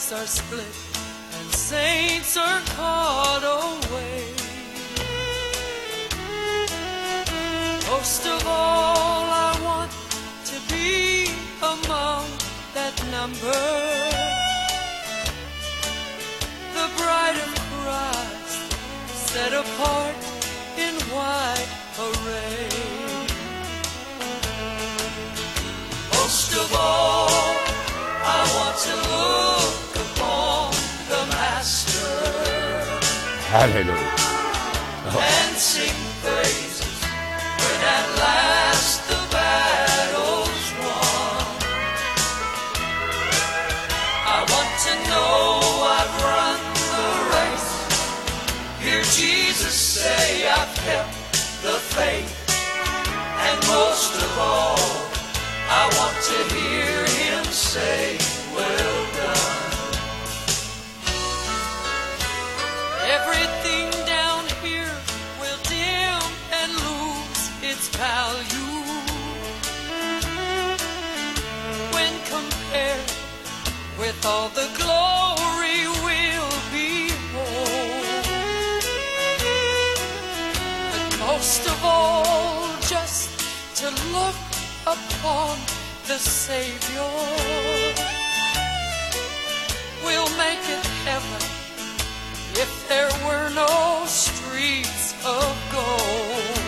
ranks are split and saints are caught away. Most of all, I want to be among that number, the bride of Christ, set apart in white array. Most of all, I want to look upon the Master. Hallelujah. And sing praises when at last the battle's won. I want to know I've run the race. Hear Jesus say I've kept the faith. And most of all, I want to hear him say, well done. Everything down here will dim and lose its value when compared with all the glory we'll behold. But most of all, just to look upon the Savior will make it heaven if there were no streets of gold.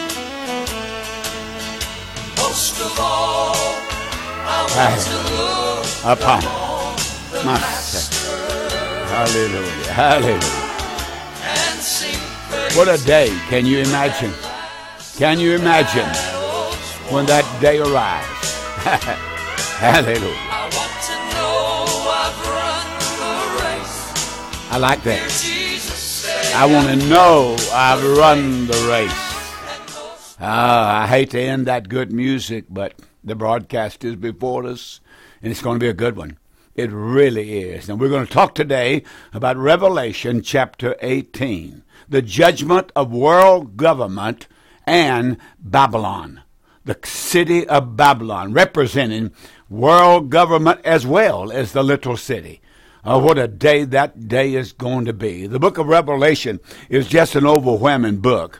Most of all, I want to look upon the Master. Hallelujah. Hallelujah. And sing praise. What a day. Can you imagine? Can you imagine when that day arrives? Hallelujah. I want to know I've run the race. I like that. Jesus said, I want to know I've run the race. I hate to end that good music, but the broadcast is before us, and it's going to be a good one. It really is. And we're going to talk today about Revelation chapter 18, the judgment of world government and Babylon. The city of Babylon, representing world government as well as the little city. What a day that day is going to be. The book of Revelation is just an overwhelming book.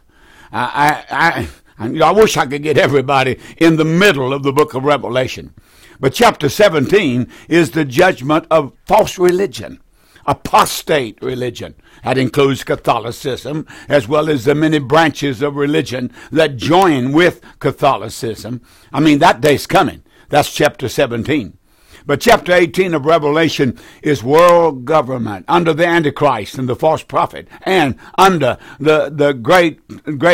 I wish I could get everybody in the middle of the book of Revelation. But chapter 17 is the judgment of false religion, apostate religion. That includes Catholicism, as well as the many branches of religion that join with Catholicism. I mean, that day's coming. That's chapter 17. But chapter 18 of Revelation is world government under the Antichrist and the false prophet, and under the great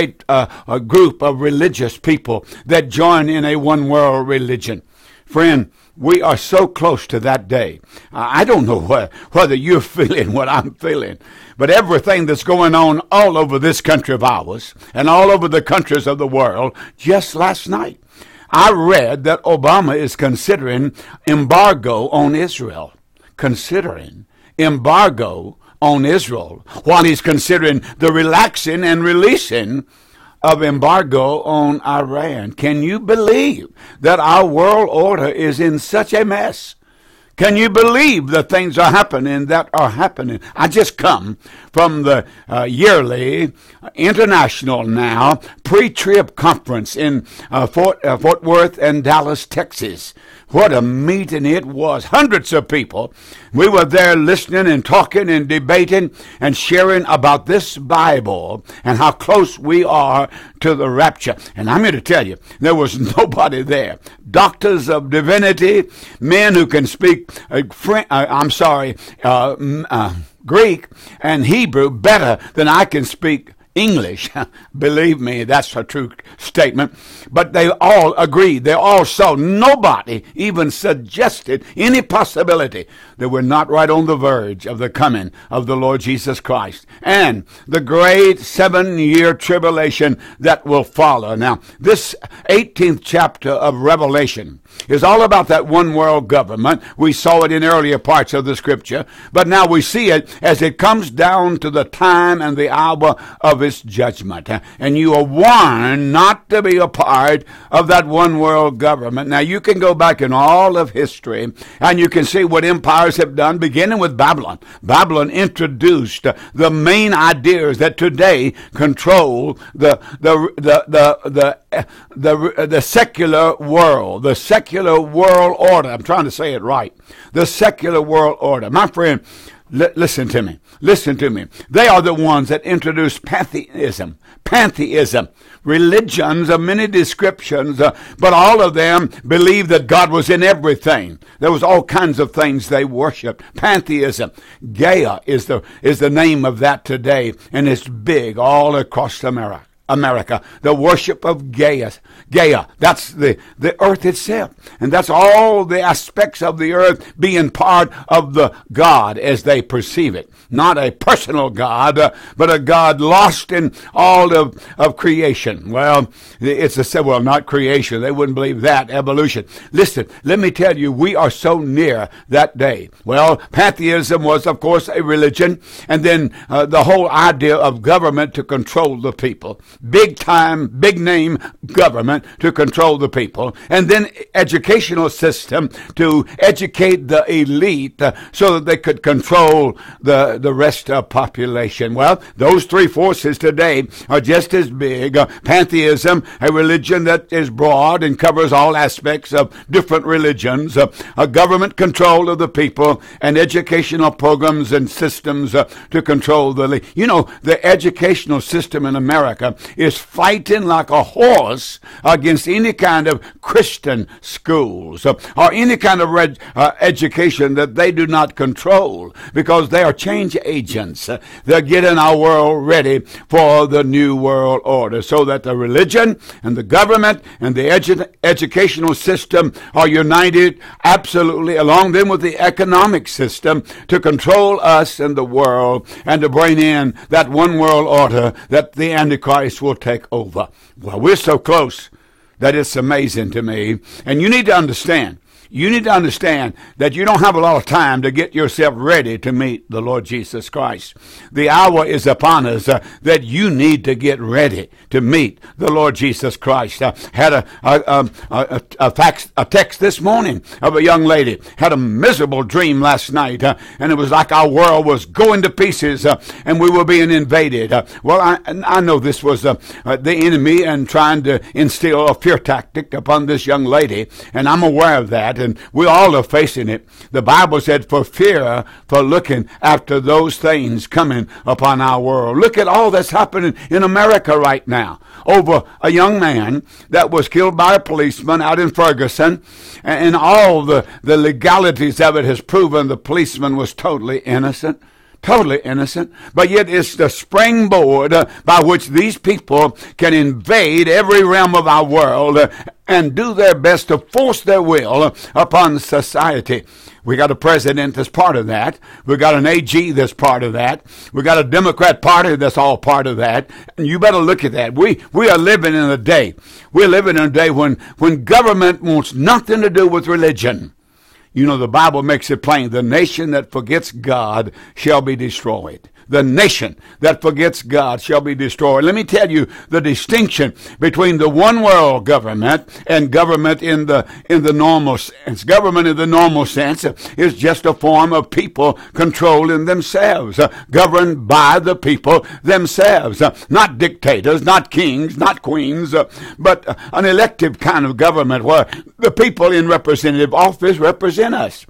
group of religious people that join in a one world religion. Friend, we are so close to that day. I don't know whether you're feeling what I'm feeling, but everything that's going on all over this country of ours and all over the countries of the world, just last night, I read that Obama is considering embargo on Israel. Considering embargo on Israel, while he's considering the relaxing and releasing of embargo on Iran. Can you believe that our world order is in such a mess? Can you believe the things are happening that are happening? I just come from the yearly international now pre-trib conference in Fort Worth and Dallas, Texas. What a meeting it was. Hundreds of people. We were there listening and talking and debating and sharing about this Bible and how close we are to the rapture. And I'm here to tell you, there was nobody there. Doctors of divinity, men who can speak Greek and Hebrew better than I can speak English. Believe me, that's a true statement. But they all agreed. They all saw. Nobody even suggested any possibility that we're not right on the verge of the coming of the Lord Jesus Christ and the great 7-year tribulation that will follow. Now, this 18th chapter of Revelation is all about that one world government. We saw it in earlier parts of the scripture, but now we see it as it comes down to the time and the hour of its judgment. And you are warned not to be a part of that one world government. Now you can go back in all of history and you can see what empires have done, beginning with Babylon. Babylon introduced the main ideas that today control the secular world, the secular world order. I'm trying to say it right. The secular world order. My friend, listen to me. Listen to me. They are the ones that introduced pantheism. Pantheism. Religions of many descriptions, but all of them believed that God was in everything. There was all kinds of things they worshiped. Pantheism. Gaia is the name of that today, and it's big all across America. The worship of Gaia. That's the earth itself. And that's all the aspects of the earth being part of the God as they perceive it. Not a personal God, but a God lost in all of creation. Well, not creation. They wouldn't believe that. Evolution. Listen, let me tell you, we are so near that day. Well, pantheism was, of course, a religion. And then the whole idea of government to control the people. Big time, big name government to control the people, and then educational system to educate the elite so that they could control the rest of population. Well, those three forces today are just as big. Pantheism, a religion that is broad and covers all aspects of different religions, a government control of the people, and educational programs and systems to control the elite. You know, the educational system in America is fighting like a horse against any kind of Christian schools or any kind of education that they do not control, because they are change agents. They're getting our world ready for the new world order, so that the religion and the government and the educational system are united absolutely along them with the economic system to control us and the world, and to bring in that one world order that the Antichrist will take over. Well, we're so close that it's amazing to me. And you need to understand that you don't have a lot of time to get yourself ready to meet the Lord Jesus Christ. The hour is upon us that you need to get ready to meet the Lord Jesus Christ. I had a text this morning of a young lady, had a miserable dream last night, and it was like our world was going to pieces and we were being invaded. Well, I know this was the enemy and trying to instill a fear tactic upon this young lady, and I'm aware of that. And we all are facing it. The Bible said, for fear for looking after those things coming upon our world. Look at all that's happening in America right now over a young man that was killed by a policeman out in Ferguson, and all the legalities of it has proven the policeman was totally innocent. Totally innocent, but yet it's the springboard by which these people can invade every realm of our world and do their best to force their will upon society. We got a president that's part of that. We got an AG that's part of that. We got a Democrat Party that's all part of that. And you better look at that. We are living in a day. We're living in a day when government wants nothing to do with religion. You know, the Bible makes it plain, the nation that forgets God shall be destroyed. The nation that forgets God shall be destroyed. Let me tell you the distinction between the one world government and government in the normal sense. Government in the normal sense is just a form of people controlling themselves, governed by the people themselves. Not dictators, not kings, not queens, but an elective kind of government where the people in representative office represent us.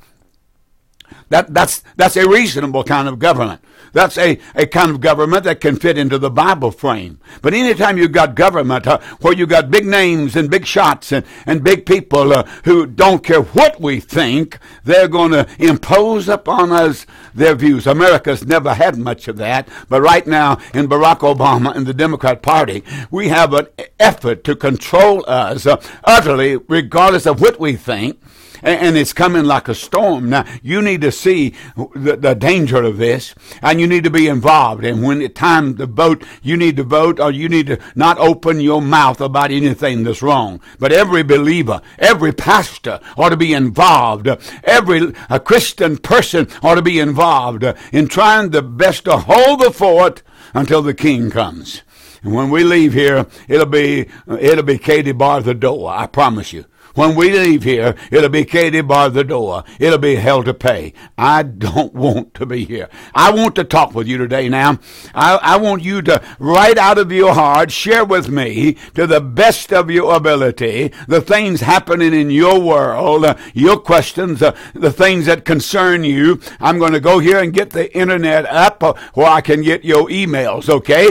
That's a reasonable kind of government. That's a kind of government that can fit into the Bible frame. But anytime you've got government where you got big names and big shots and big people who don't care what we think, they're going to impose upon us their views. America's never had much of that, but right now in Barack Obama and the Democrat Party, we have an effort to control us utterly, regardless of what we think. and it's coming like a storm. Now, you need to see the danger of this, and you need to be involved. And when it's time to vote, you need to vote, or you need to not open your mouth about anything that's wrong. But every believer, every pastor ought to be involved. Every Christian person ought to be involved in trying the best to hold the fort until the King comes. And when we leave here, it'll be Katie bar the door. I promise you. When we leave here, it'll be Katie bar the door. It'll be hell to pay. I don't want to be here. I want to talk with you today now. I want you to, right out of your heart, share with me to the best of your ability the things happening in your world, your questions, the things that concern you. I'm going to go here and get the internet up where I can get your emails, okay?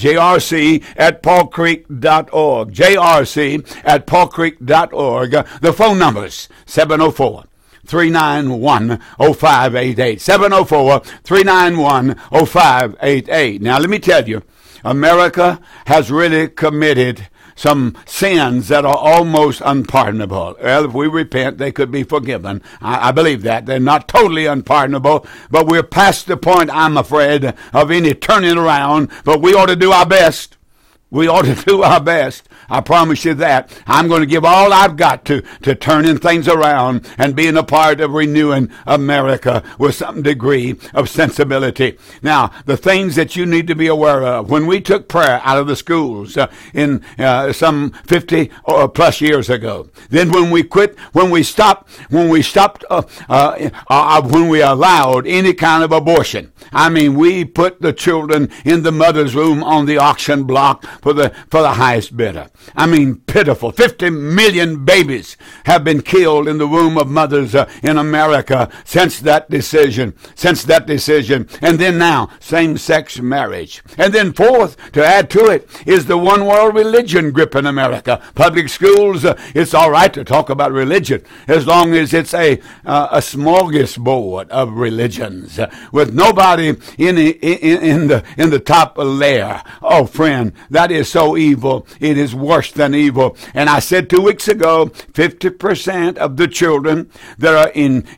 jrc@paulcreek.org. jrc@paulcreek.org. The phone numbers, 704-391-0588. 704-391-0588. Now, let me tell you, America has really committed some sins that are almost unpardonable. Well, if we repent, they could be forgiven. I believe that. They're not totally unpardonable, but we're past the point, I'm afraid, of any turning around, but we ought to do our best. We ought to do our best. I promise you that. I'm going to give all I've got to turning things around and being a part of renewing America with some degree of sensibility. Now, the things that you need to be aware of. When we took prayer out of the schools in some 50 or plus years ago, then when we allowed any kind of abortion, I mean, we put the children in the mother's room on the auction block for the highest bidder. I mean, pitiful. 50 million babies have been killed in the womb of mothers in America since that decision. And then now, same-sex marriage. And then fourth, to add to it, is the one-world religion grip in America. Public schools, it's all right to talk about religion as long as it's a smorgasbord of religions with nobody in the top layer. Oh, friend, that is so evil. It is worse than evil. And I said 2 weeks ago, 50% of the children that are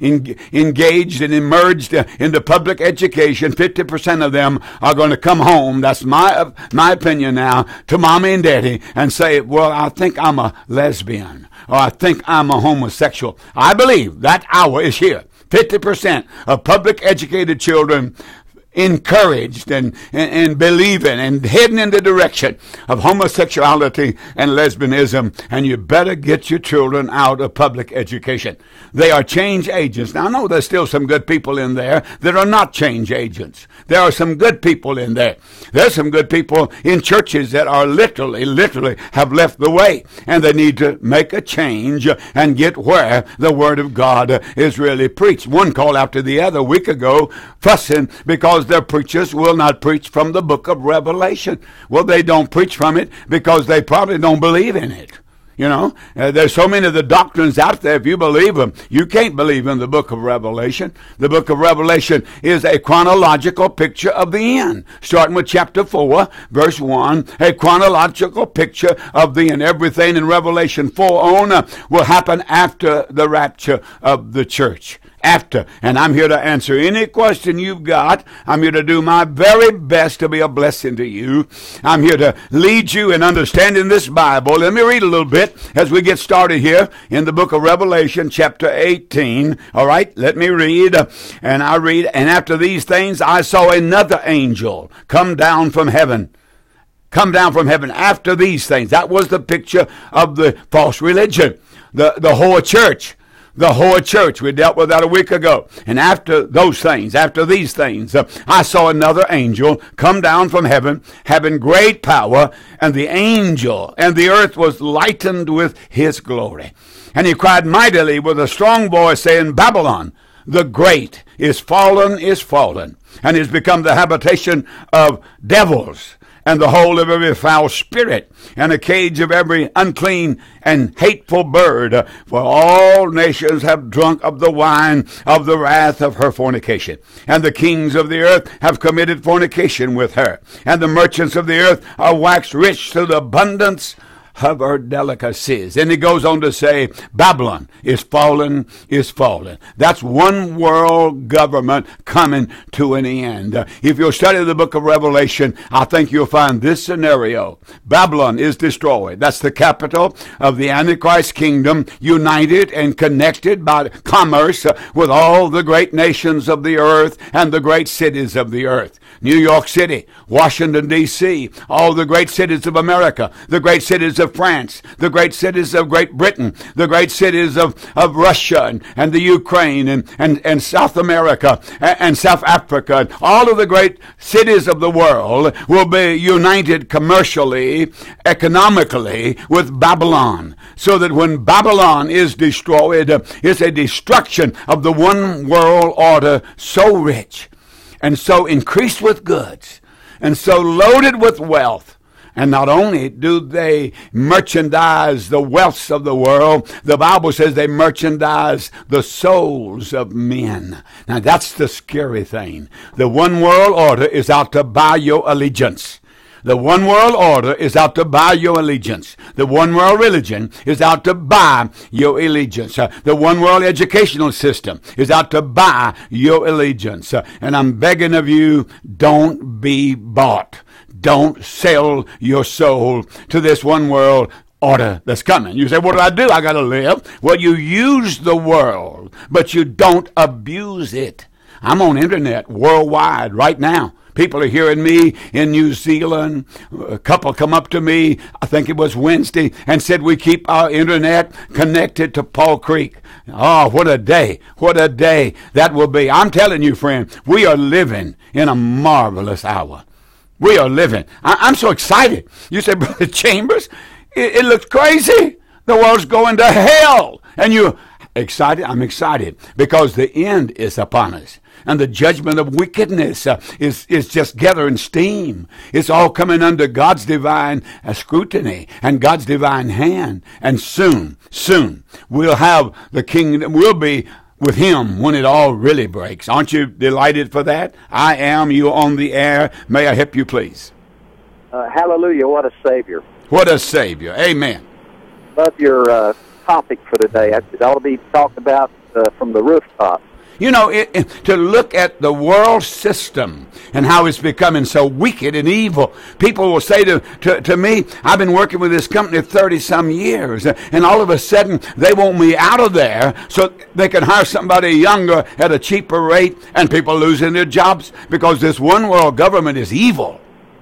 engaged and immersed into public education, 50% of them are going to come home, that's my opinion now, to mommy and daddy and say, well, I think I'm a lesbian, or I think I'm a homosexual. I believe that hour is here. 50% of public educated children encouraged and believing and heading in the direction of homosexuality and lesbianism, and you better get your children out of public education. They are change agents. Now, I know there's still some good people in there that are not change agents. There are some good people in there. There's some good people in churches that are literally have left the way, and they need to make a change and get where the Word of God is really preached. One called after the other a week ago, fussing because their preachers will not preach from the book of Revelation. Well, they don't preach from it because they probably don't believe in it. You know, there's so many of the doctrines out there, if you believe them, you can't believe in the book of Revelation. The book of Revelation is a chronological picture of the end. Starting with chapter 4, verse 1, a chronological picture of the end. Everything in Revelation 4 on will happen after the rapture of the church. After. And I'm here to answer any question you've got. I'm here to do my very best to be a blessing to you. I'm here to lead you in understanding this Bible. Let me read a little bit as we get started here in the book of Revelation, chapter 18. All right, let me read. And I read, and after these things I saw another angel come down from heaven. Come down from heaven after these things. That was the picture of the false religion, the whore church. The whore church, we dealt with that a week ago. And after these things, I saw another angel come down from heaven, having great power, and the angel and the earth was lightened with his glory. And he cried mightily with a strong voice, saying, Babylon, the great, is fallen, and is become the habitation of devils, and the hold of every foul spirit, and a cage of every unclean and hateful bird. For all nations have drunk of the wine of the wrath of her fornication. And the kings of the earth have committed fornication with her. And the merchants of the earth are waxed rich to the abundance of her delicacies. And he goes on to say, Babylon is fallen, is fallen. That's one world government coming to an end. If you'll study the book of Revelation, I think you'll find this scenario. Babylon is destroyed. That's the capital of the Antichrist kingdom, united and connected by commerce with all the great nations of the earth and the great cities of the earth. New York City, Washington, D.C., all the great cities of America, the great cities of France, the great cities of Great Britain, the great cities of Russia and the Ukraine and South America and South Africa. All of the great cities of the world will be united commercially, economically with Babylon. So that when Babylon is destroyed, it's a destruction of the one world order so rich and so increased with goods and so loaded with wealth. And not only do they merchandise the wealths of the world, the Bible says they merchandise the souls of men. Now that's the scary thing. The one world order is out to buy your allegiance. The one world order is out to buy your allegiance. The one world religion is out to buy your allegiance. The one world educational system is out to buy your allegiance. And I'm begging of you, don't be bought. Don't sell your soul to this one world order that's coming. You say, what do? I got to live. Well, you use the world, but you don't abuse it. I'm on internet worldwide right now. People are hearing me in New Zealand. A couple come up to me, I think it was Wednesday, and said we keep our internet connected to Paul Creek. Oh, what a day. What a day that will be. I'm telling you, friend, we are living in a marvelous hour. We are living. I'm so excited. You say, Brother Chambers, it looks crazy. The world's going to hell. And you're excited? I'm excited because the end is upon us. And the judgment of wickedness is just gathering steam. It's all coming under God's divine scrutiny and God's divine hand. And soon, we'll have the kingdom. We'll be with him when it all really breaks. Aren't you delighted for that? I am. You on the air. May I help you, please? Hallelujah. What a Savior. What a Savior. Amen. Love your topic for today. It ought to be talked about from the rooftop. You know, to look at the world system and how it's becoming so wicked and evil. People will say to me, I've been working with this company 30-some years, and all of a sudden they want me out of there so they can hire somebody younger at a cheaper rate, and people losing their jobs because this one world government is evil.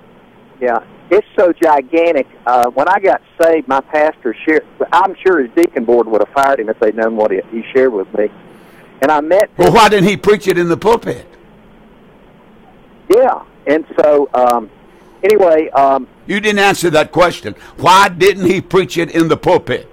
Yeah, it's so gigantic. When I got saved, my pastor shared, I'm sure his deacon board would have fired him if they'd known what he shared with me. And I met... Well, why didn't he preach it in the pulpit? Yeah. And so, anyway... you didn't answer that question. Why didn't he preach it in the pulpit?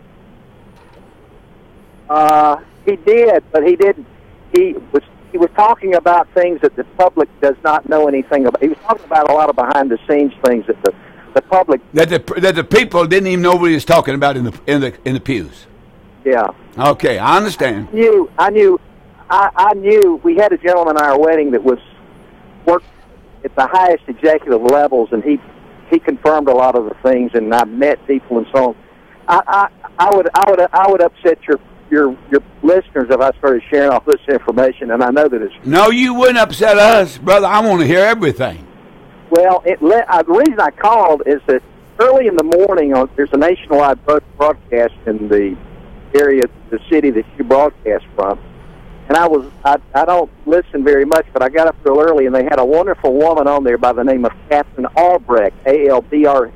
He did, but he didn't. He was talking about things that the public does not know anything about. He was talking about a lot of behind-the-scenes things that the public... That the people didn't even know what he was talking about in the pews. Yeah. Okay, I understand. I knew. We had a gentleman at our wedding that worked at the highest executive levels, and he confirmed a lot of the things, and I met people and so on. I would upset your listeners if I started sharing all this information, and I know that it's... No, you wouldn't upset us, brother. I want to hear everything. Well, the reason I called is that early in the morning, there's a nationwide broadcast in the area, the city that you broadcast from, and I don't listen very much, but I got up real early, and they had a wonderful woman on there by the name of Captain Albrecht, Albrecht,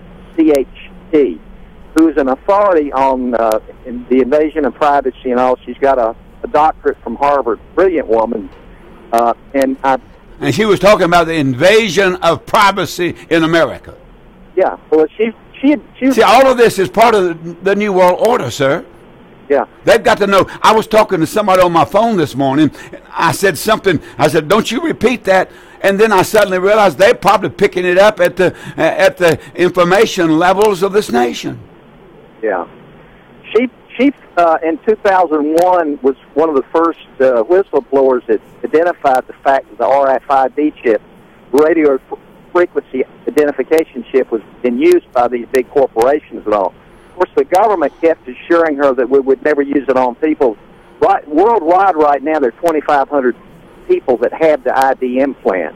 who's an authority on in the invasion of privacy and all. She's got a doctorate from Harvard, brilliant woman, and she was talking about the invasion of privacy in America. Yeah, well, she see, all of this is part of the New World Order, sir. Yeah. They've got to know. I was talking to somebody on my phone this morning. I said something. I said, don't you repeat that. And then I suddenly realized they're probably picking it up at the information levels of this nation. Yeah. She in 2001 was one of the first whistleblowers that identified the fact that the RFID chip, radio frequency identification chip, was being being used by these big corporations and all. Of course, the government kept assuring her that we would never use it on people. Right, worldwide right now, there are 2,500 people that have the ID implant.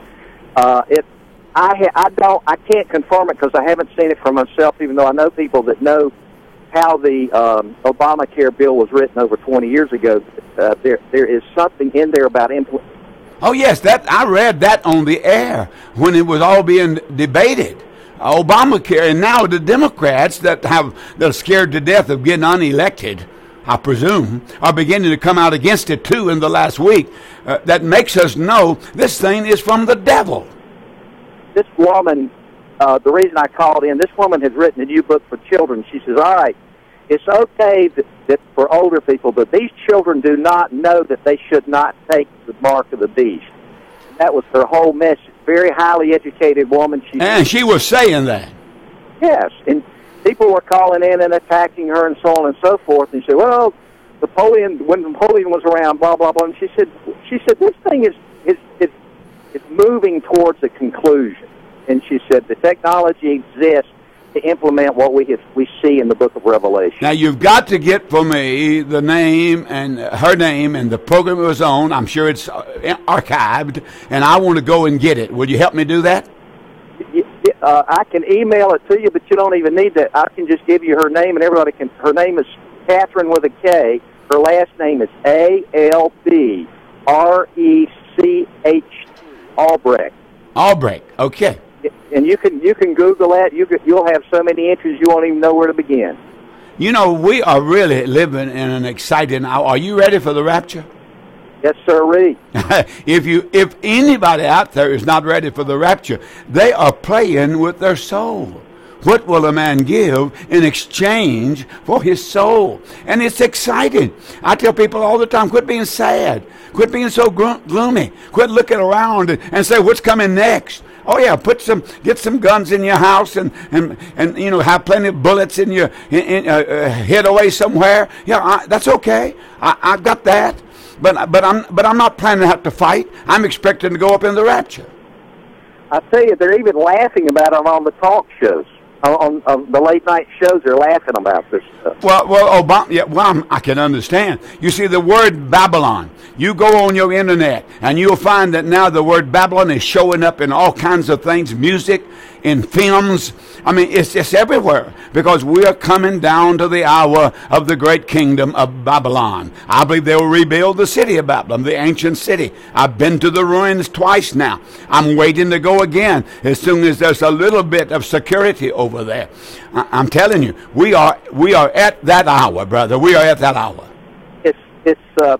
I can't confirm it because I haven't seen it for myself, even though I know people that know how the Obamacare bill was written over 20 years ago. There is something in there about implant. Oh yes, that I read that on the air when it was all being debated. Obamacare, and now the Democrats that are scared to death of getting unelected, I presume, are beginning to come out against it too in the last week. That makes us know this thing is from the devil. This woman, the reason I called in, this woman has written a new book for children. She says, all right, it's okay that for older people, but these children do not know that they should not take the mark of the beast. And that was her whole message. Very highly educated woman. And she was saying that. Yes, and people were calling in and attacking her and so on and so forth. And she said, well, when Napoleon was around, blah, blah, blah. And she said, this thing is moving towards a conclusion. And she said, the technology exists to implement what we see in the book of Revelation. Now, you've got to get for me the name and her name and the program it was on. I'm sure it's archived, and I want to go and get it. Would you help me do that? I can email it to you, but you don't even need that. I can just give you her name, and everybody can. Her name is Catherine with a K. Her last name is Albrecht. Albrecht. Albrecht. Okay. And you can Google that. You'll have so many entries you won't even know where to begin. You know, we are really living in an exciting hour. Are you ready for the rapture? Yes, sir. If anybody out there is not ready for the rapture, they are playing with their soul. What will a man give in exchange for his soul? And it's exciting. I tell people all the time, quit being sad. Quit being so gloomy. Quit looking around and say, what's coming next? Oh yeah, get some guns in your house and you know, have plenty of bullets in your hid away somewhere. Yeah, that's okay. I've got that. But I'm not planning to have to fight. I'm expecting to go up in the rapture. I tell you, they're even laughing about it on the talk shows. On the late night shows, they're laughing about this stuff. I can understand. You see, the word Babylon, you go on your internet and you'll find that now the word Babylon is showing up in all kinds of things, music, in films. I mean, it's just everywhere because we are coming down to the hour of the great kingdom of Babylon. I believe they will rebuild the city of Babylon, the ancient city. I've been to the ruins twice now. I'm waiting to go again as soon as there's a little bit of security over there. I'm telling you, we are at that hour, brother. We are at that hour. It's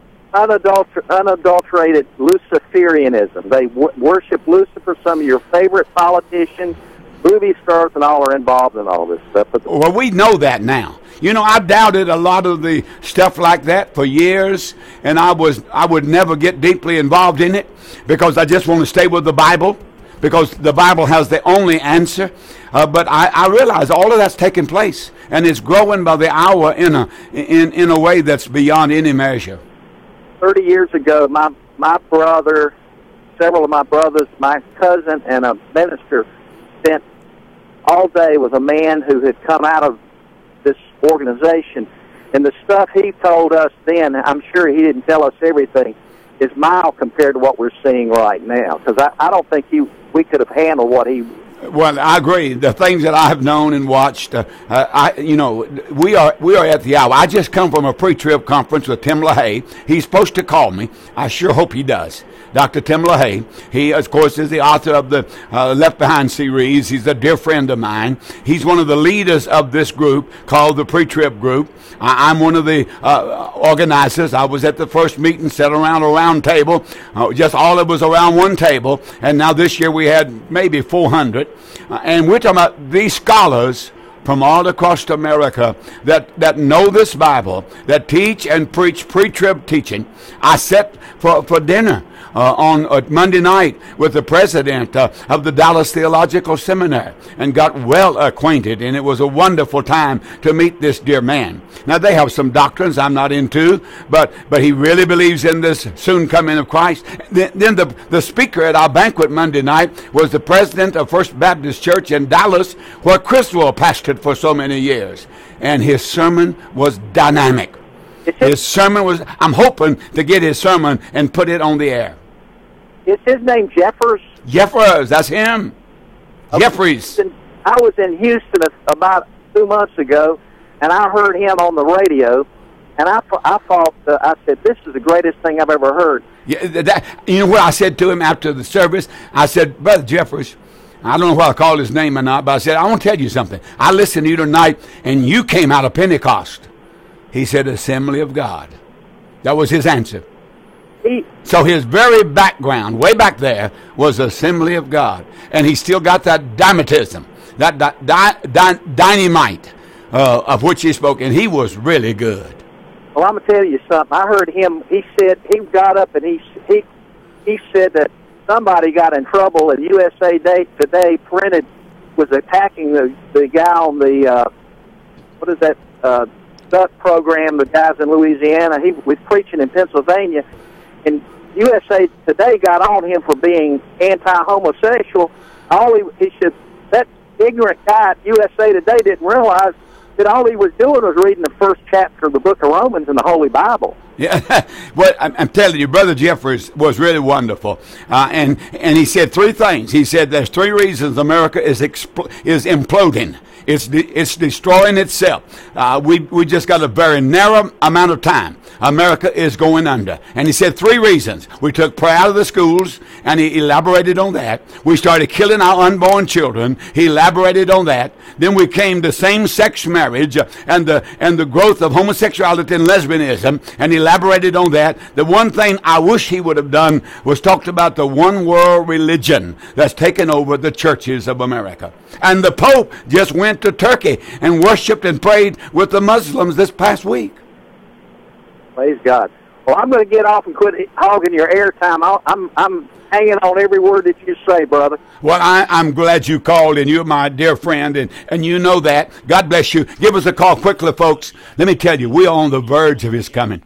unadulterated Luciferianism. They worship Lucifer. Some of your favorite politicians, movie stars, and all are involved in all this stuff. Well, we know that now. You know, I doubted a lot of the stuff like that for years, and I would never get deeply involved in it because I just want to stay with the Bible, because the Bible has the only answer. But I realize all of that's taking place, and it's growing by the hour in a way that's beyond any measure. 30 years ago, my brother, several of my brothers, my cousin, and a minister spent all day with a man who had come out of this organization. And the stuff he told us then, I'm sure he didn't tell us everything, is mild compared to what we're seeing right now. Because I don't think we could have handled what he... Well, I agree. The things that I have known and watched, we are at the hour. I just come from a pre-trib conference with Tim LaHaye. He's supposed to call me. I sure hope he does. Dr. Tim LaHaye. He, of course, is the author of the Left Behind series. He's a dear friend of mine. He's one of the leaders of this group called the Pre-Trib Group. I'm one of the organizers. I was at the first meeting, sat around a round table. Just all of us around one table. And now this year we had maybe 400. And we're talking about these scholars from all across America that know this Bible, that teach and preach pre-trib teaching. I sat for dinner on Monday night with the president of the Dallas Theological Seminary and got well acquainted, and it was a wonderful time to meet this dear man. Now, they have some doctrines I'm not into, but he really believes in this soon coming of Christ. Then the speaker at our banquet Monday night was the president of First Baptist Church in Dallas, where Criswell pastored for so many years. And his sermon was dynamic. His sermon was, I'm hoping to get his sermon and put it on the air. Is his name Jeffers? Jeffers, that's him. Jeffries. I was in Houston about 2 months ago, and I heard him on the radio, and I thought, I said, this is the greatest thing I've ever heard. Yeah, you know what I said to him after the service? I said, Brother Jeffers, I don't know whether I called his name or not, but I said, I want to tell you something. I listened to you tonight, and you came out of Pentecost. He said, Assembly of God. That was his answer. So his very background, way back there, was Assembly of God. And he still got that dynamitism, that dynamite of which he spoke, and he was really good. Well, I'm going to tell you something. I heard him, he said, he got up and he said that somebody got in trouble, and USA Today printed, was attacking the guy on the, what is that, duck program, the guys in Louisiana. He was preaching in Pennsylvania, and USA Today got on him for being anti-homosexual. He said, that ignorant guy at USA Today didn't realize that all he was doing was reading the first chapter of the book of Romans in the Holy Bible. Yeah, well, I'm telling you, Brother Jeffers was really wonderful, and he said three things. He said there's three reasons America is imploding. It's destroying itself. We just got a very narrow amount of time. America is going under. And he said three reasons. We took prayer out of the schools, and he elaborated on that. We started killing our unborn children. He elaborated on that. Then we came to same-sex marriage and the growth of homosexuality and lesbianism, and he elaborated on that. The one thing I wish he would have done was talked about the one-world religion that's taken over the churches of America. And the Pope just went to Turkey and worshiped and prayed with the Muslims this past week. Praise God. Well, I'm going to get off and quit hogging your airtime. I'm hanging on every word that you say, brother. Well, I'm glad you called, and you're my dear friend, and you know that. God bless you. Give us a call quickly, folks. Let me tell you, we are on the verge of his coming.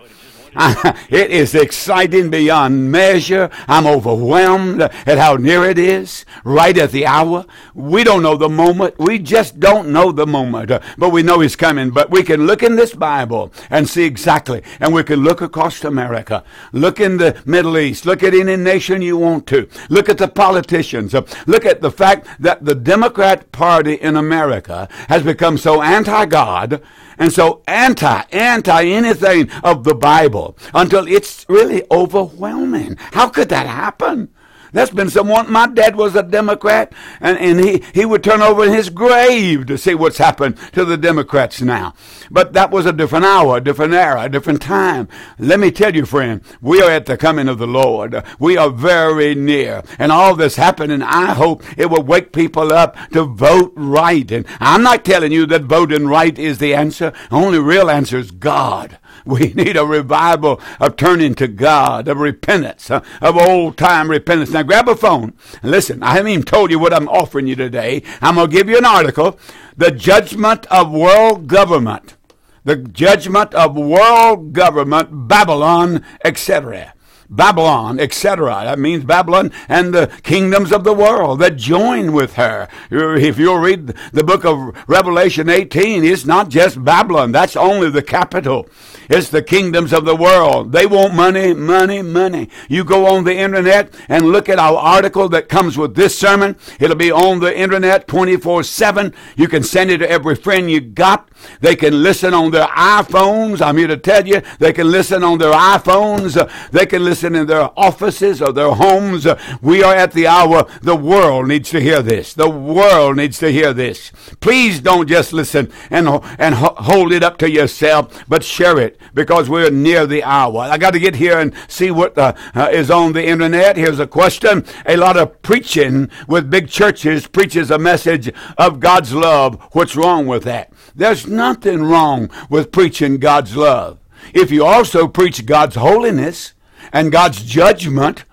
It is exciting beyond measure. I'm overwhelmed at how near it is, right at the hour. We don't know the moment. We just don't know the moment, but we know he's coming. But we can look in this Bible and see exactly, and we can look across America, look in the Middle East, look at any nation you want to, look at the politicians, look at the fact that the Democrat Party in America has become so anti-God and so anti anything of the Bible until it's really overwhelming. How could that happen? That's been someone. My dad was a Democrat, and he would turn over in his grave to see what's happened to the Democrats now. But that was a different hour, a different era, a different time. Let me tell you, friend, we are at the coming of the Lord. We are very near. And all this happening, I hope it will wake people up to vote right. And I'm not telling you that voting right is the answer. The only real answer is God. We need a revival of turning to God, of repentance, of old-time repentance. Now, grab a phone and listen. I haven't even told you what I'm offering you today. I'm going to give you an article, The Judgment of World Government. The Judgment of World Government, Babylon, etc. Babylon, etc. That means Babylon and the kingdoms of the world that join with her. If you'll read the book of Revelation 18, it's not just Babylon. That's only the capital. It's the kingdoms of the world. They want money, money, money. You go on the internet and look at our article that comes with this sermon. It'll be on the internet 24/7. You can send it to every friend you got. They can listen on their iPhones. I'm here to tell you, they can listen on their iPhones. They can listen in their offices or their homes. We are at the hour. The world needs to hear this. The world needs to hear this. Please don't just listen and hold it up to yourself, but share it, because we're near the hour. I got to get here and see what is on the internet. Here's a question. A lot of preaching with big churches preaches a message of God's love. What's wrong with that? There's nothing wrong with preaching God's love. If you also preach God's holiness and God's judgment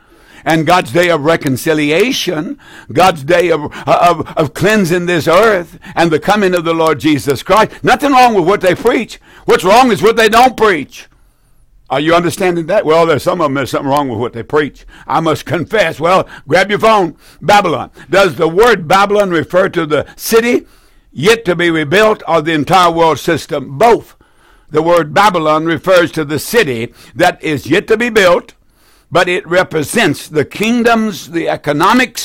and God's day of reconciliation, God's day of cleansing this earth, and the coming of the Lord Jesus Christ. Nothing wrong with what they preach. What's wrong is what they don't preach. Are you understanding that? Well, there's some of them, there's something wrong with what they preach. I must confess. Well, grab your phone. Babylon. Does the word Babylon refer to the city yet to be rebuilt or the entire world system? Both. The word Babylon refers to the city that is yet to be built, but it represents the kingdoms, the economic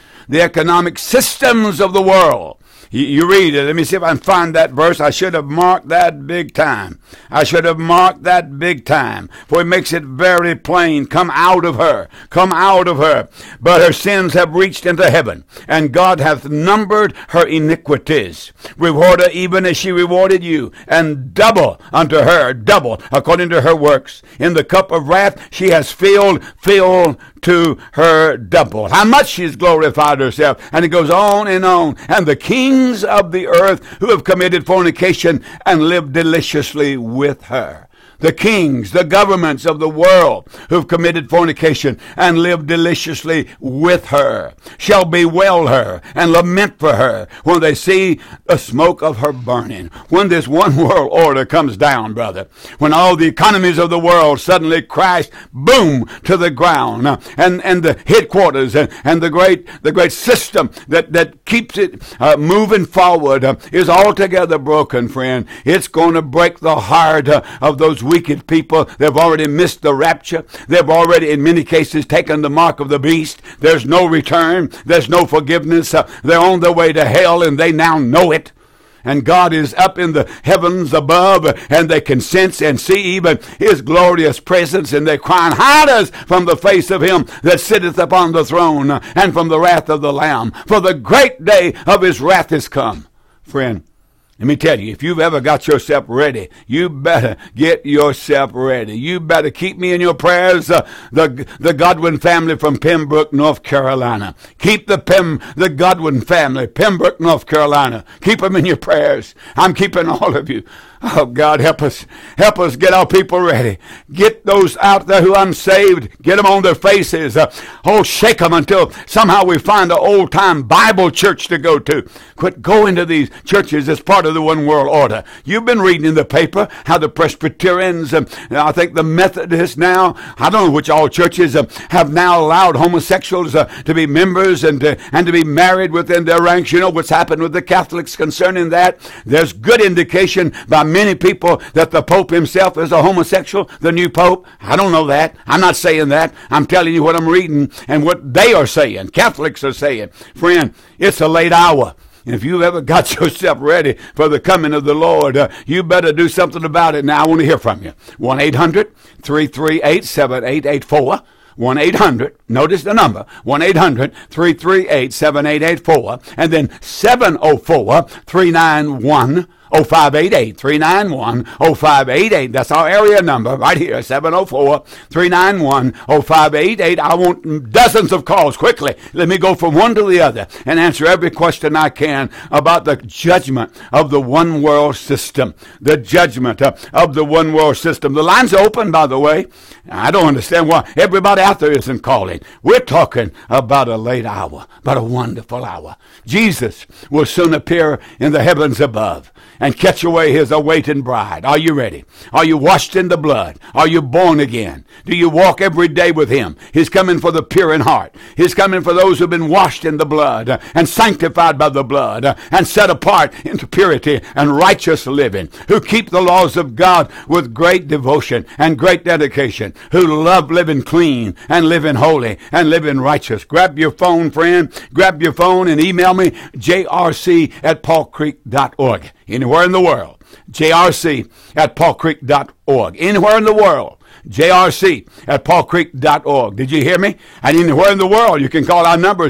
systems of the world. You read it. Let me see if I can find that verse. I should have marked that big time. I should have marked that big time. For it makes it very plain. Come out of her. Come out of her. But her sins have reached into heaven, and God hath numbered her iniquities. Reward her even as she rewarded you, and double unto her, double according to her works. In the cup of wrath she has filled to her double. How much she's glorified herself. And it goes on and on. And the kings of the earth who have committed fornication and lived deliciously with her. The kings, the governments of the world who have committed fornication and lived deliciously with her shall bewail her and lament for her when they see the smoke of her burning. When this one world order comes down, brother, when all the economies of the world suddenly crash, boom, to the ground, and the headquarters and the great system that keeps it moving forward is altogether broken, friend. It's going to break the heart of those wicked people. They've already missed the rapture. They've already, in many cases, taken the mark of the beast. There's no return. There's no forgiveness. They're on their way to hell, and they now know it. And God is up in the heavens above, and they can sense and see even his glorious presence, and they're crying, hide us from the face of him that sitteth upon the throne, and from the wrath of the Lamb, for the great day of his wrath is come. Friend, let me tell you, if you've ever got yourself ready, you better get yourself ready. You better keep me in your prayers, the Godwin family from Pembroke, North Carolina. Keep the Godwin family, Pembroke, North Carolina. Keep them in your prayers. I'm keeping all of you. Oh, God, help us. Help us get our people ready. Get those out there who are unsaved. Get them on their faces. Shake them until somehow we find an old-time Bible church to go to. Quit going to these churches as part of the one world order. You've been reading in the paper how the Presbyterians, I think the Methodists now, I don't know which all churches, have now allowed homosexuals to be members and to be married within their ranks. You know what's happened with the Catholics concerning that? There's good indication by many people that the Pope himself is a homosexual, the new Pope. I don't know that. I'm not saying that. I'm telling you what I'm reading and what they are saying. Catholics are saying. Friend, it's a late hour. And if you've ever got yourself ready for the coming of the Lord, you better do something about it. Now, I want to hear from you. 1-800-338-7884. 1-800, notice the number, 1-800-338-7884, and then 704-391-0588, 391-0588. That's our area number right here, 704-391-0588. I want dozens of calls quickly. Let me go from one to the other and answer every question I can about the judgment of the one world system. The judgment of the one world system. The line's open, by the way. I don't understand why everybody out there isn't calling. We're talking about a late hour, but a wonderful hour. Jesus will soon appear in the heavens above and catch away his awaiting bride. Are you ready? Are you washed in the blood? Are you born again? Do you walk every day with him? He's coming for the pure in heart. He's coming for those who've been washed in the blood and sanctified by the blood and set apart into purity and righteous living, who keep the laws of God with great devotion and great dedication, who love living clean and living holy and living righteous. Grab your phone, friend. Grab your phone and email me, jrc@paulcreek.org. Anywhere in the world, jrc@paulcreek.org. Anywhere in the world, jrc@paulcreek.org. Did you hear me? And anywhere in the world, you can call our number,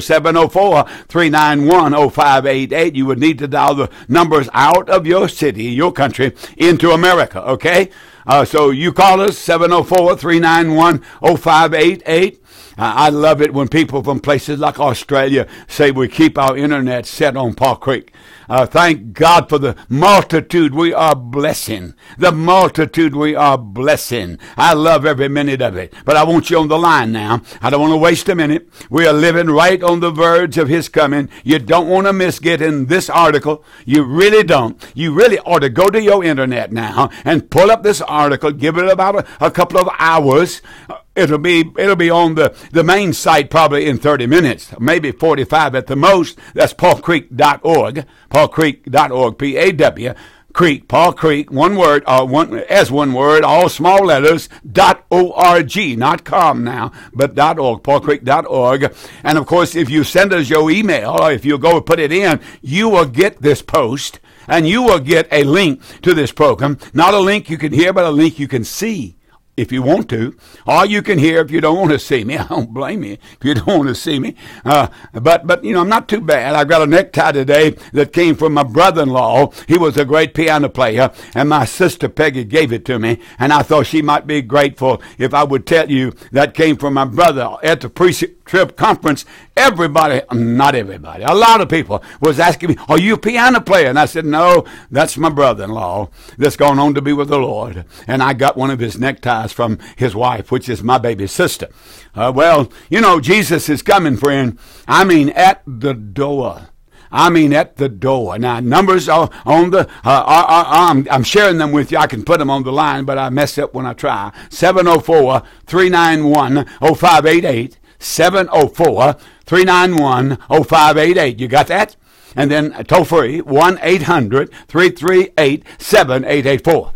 704-391-0588. You would need to dial the numbers out of your city, your country, into America, okay? So you call us, 704-391-0588. I love it when people from places like Australia say we keep our internet set on Paul Creek. Thank God for the multitude we are blessing. The multitude we are blessing. I love every minute of it. But I want you on the line now. I don't want to waste a minute. We are living right on the verge of his coming. You don't want to miss getting this article. You really don't. You really ought to go to your internet now and pull up this article. Give it about a couple of hours. It'll be on the main site probably in 30 minutes, maybe 45 at the most. That's paulcreek.org, paulcreek.org, P-A-W, Creek, Paul Creek, one word, one word, all small letters, .org, not .com now, but .org, paulcreek.org. And of course, if you send us your email, or if you go put it in, you will get this post, and you will get a link to this program. Not a link you can hear, but a link you can see. If you want to, or you can hear if you don't want to see me. I don't blame you if you don't want to see me. But you know, I'm not too bad. I've got a necktie today that came from my brother-in-law. He was a great piano player, and my sister Peggy gave it to me, and I thought she might be grateful if I would tell you that came from my brother at the pre-trib conference. Everybody, not everybody, a lot of people was asking me, are you a piano player? And I said, no, that's my brother-in-law that's gone on to be with the Lord. And I got one of his neckties from his wife, which is my baby sister. Well, you know, Jesus is coming, friend. I mean, at the door. I mean, at the door. Now, numbers are on the, I'm sharing them with you. I can put them on the line, but I mess up when I try. 704-391-0588. 704-391-0588. You got that? And then toll free, 1-800-338-7884.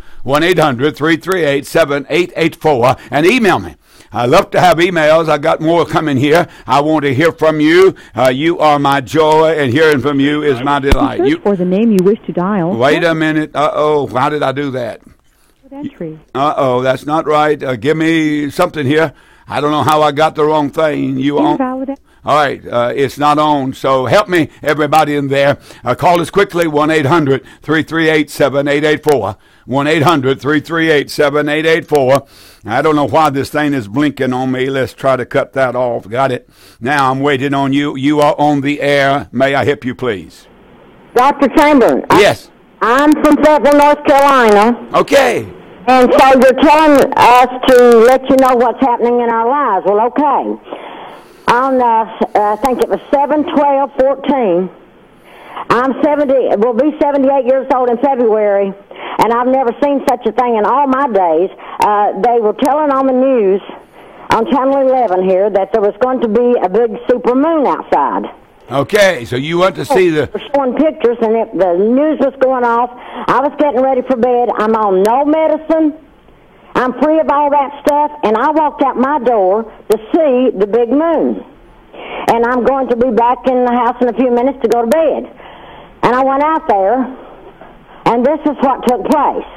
1-800-338-7884. And email me. I love to have emails. I got more coming here. I want to hear from you. You are my joy, and hearing from you is my delight. Search for the name you wish to dial. Wait a minute. Uh-oh. How did I do that? Entry. Uh-oh. That's not right. Give me something here. I don't know how I got the wrong thing. You on? Invalid. All right, it's not on, so help me, everybody in there. Call us quickly, 1-800-338-7884, 1-800-338-7884. I don't know why this thing is blinking on me. Let's try to cut that off. Got it. Now I'm waiting on you. You are on the air. May I help you, please? Dr. Chamberlain. Yes. I'm from Fayetteville, North Carolina. Okay. And so you're telling us to let you know what's happening in our lives. Well, okay. On, I think it was 7/12/14. I'm 70. Will be 78 years old in February, and I've never seen such a thing in all my days. They were telling on the news on Channel 11 here that there was going to be a big super moon outside. Okay, so you want to see the... They were showing pictures, and the news was going off. I was getting ready for bed. I'm on no medicine. I'm free of all that stuff, and I walked out my door to see the big moon. And I'm going to be back in the house in a few minutes to go to bed. And I went out there, and this is what took place.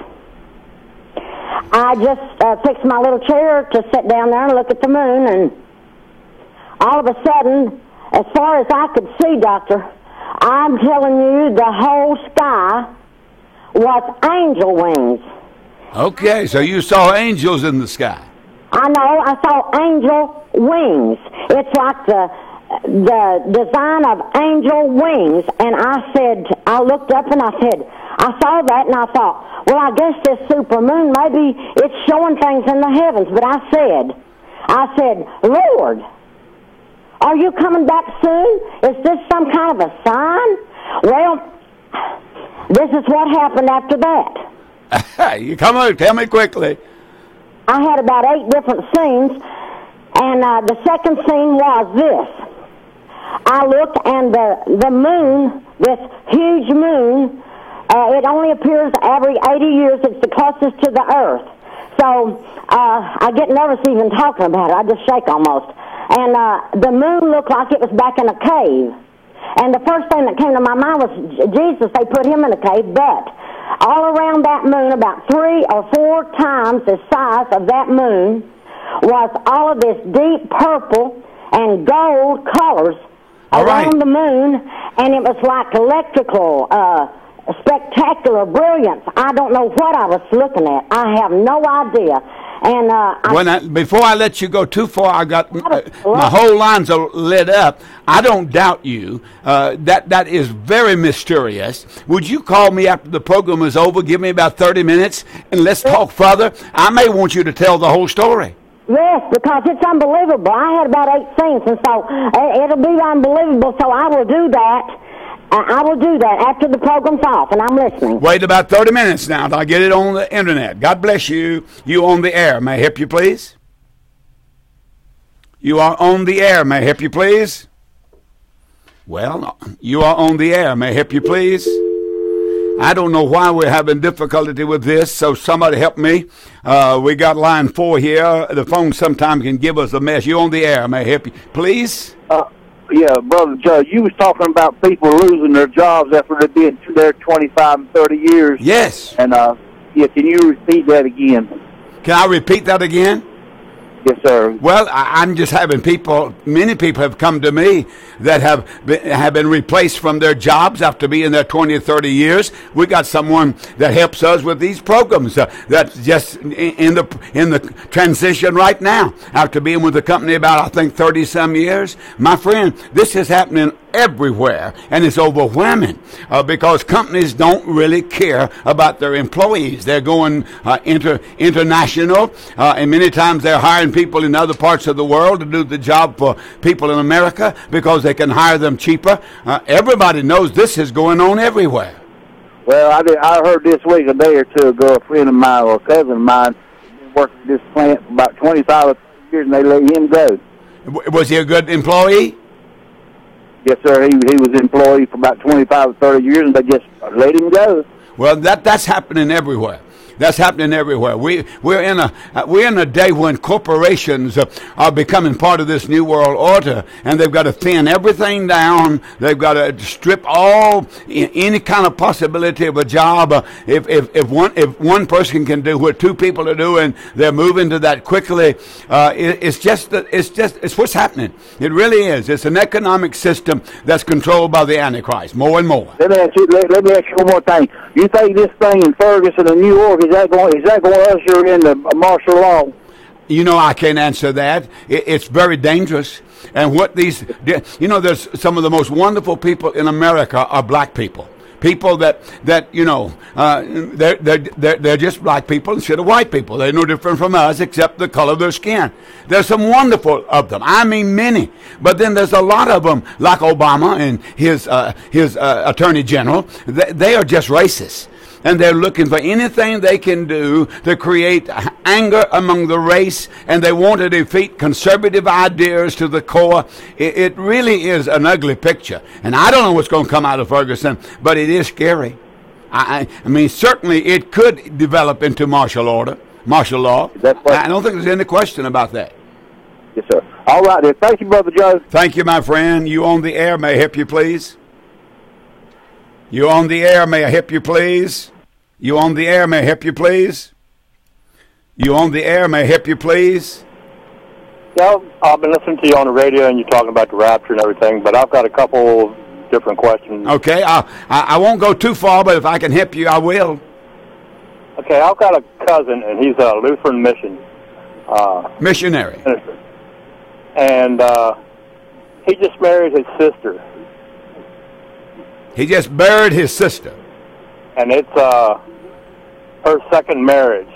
I just fixed my little chair to sit down there and look at the moon, and all of a sudden, as far as I could see, Doctor, I'm telling you, the whole sky was angel wings. Okay, so you saw angels in the sky. I know, I saw angel wings. It's like the design of angel wings. And I looked up and I saw that and I thought, well, I guess this super moon, maybe it's showing things in the heavens. But I said, Lord, are you coming back soon? Is this some kind of a sign? Well, this is what happened after that. You come on, tell me quickly. I had about 8 different scenes, and the second scene was this. I looked, and the moon, this huge moon, it only appears every 80 years. It's the closest to the earth. So I get nervous even talking about it. I just shake almost. And the moon looked like it was back in a cave. And the first thing that came to my mind was Jesus. They put him in a cave, but all around that moon, about 3 or 4 times the size of that moon, was all of this deep purple and gold colors around the moon, and it was like electrical, spectacular brilliance. I don't know what I was looking at. I have no idea. And before I let you go too far, I got my whole lines are lit up. I don't doubt you. That is very mysterious. Would you call me after the program is over? Give me about 30 minutes, and let's talk further. I may want you to tell the whole story. Yes, because it's unbelievable. I had about 8 scenes, and so it'll be unbelievable. So I will do that. I will do that after the program's off, and I'm listening. Wait about 30 minutes now till I get it on the internet. God bless you. You on the air. May I help you, please? You are on the air. May I help you, please? Well, you are on the air. May I help you, please? I don't know why we're having difficulty with this, so somebody help me. We got line 4 here. The phone sometimes can give us a mess. You on the air. May I help you, please? Yeah, Brother Joe, you was talking about people losing their jobs after they've been there 25 and 30 years. Yes. And, can you repeat that again? Can I repeat that again? Yes, sir. Well, I'm just having many people have come to me that have been replaced from their jobs after being there 20 or 30 years. We got someone that helps us with these programs that's just in the transition right now after being with the company about, I think, 30-some years. My friend, this is happening everywhere, and it's overwhelming because companies don't really care about their employees. They're going international, and many times they're hiring people in other parts of the world to do the job for people in America because they can hire them cheaper. Everybody knows this is going on everywhere. Well, I heard this week, a day or two ago, a friend of mine or a cousin of mine worked at this plant for about 25 or 30 years, and they let him go. Was he a good employee? Yes, sir. He was an employee for about 25 or 30 years, and they just let him go. Well, that's happening everywhere. That's happening everywhere. We're in a day when corporations are becoming part of this new world order, and they've got to thin everything down. They've got to strip any kind of possibility of a job. If one person can do what 2 people are doing, they're moving to that quickly. It's what's happening. It really is. It's an economic system that's controlled by the Antichrist more and more. Let me ask you one more thing. You think this thing in Ferguson and New York is that going to usher in the martial law? You know, I can't answer that. It's very dangerous. And there's some of the most wonderful people in America are black people. People that they're just black people instead of white people. They're no different from us except the color of their skin. There's some wonderful of them. I mean, many. But then there's a lot of them, like Obama and his attorney general. They are just racist. And they're looking for anything they can do to create anger among the race, and they want to defeat conservative ideas to the core. It really is an ugly picture. And I don't know what's going to come out of Ferguson, but it is scary. I mean, certainly it could develop into martial law. I don't think there's any question about that. Yes, sir. All right, then. Thank you, Brother Joe. Thank you, my friend. You on the air. May I help you, please? You on the air. May I help you, please? You on the air. May I help you, please? You on the air. May I help you, please? Yeah, I've been listening to you on the radio, and you're talking about the rapture and everything, but I've got a couple different questions. Okay, I won't go too far, but if I can help you, I will. Okay, I've got a cousin, and he's a Lutheran missionary. Minister. And he just married his sister. He just buried his sister. And it's her second marriage.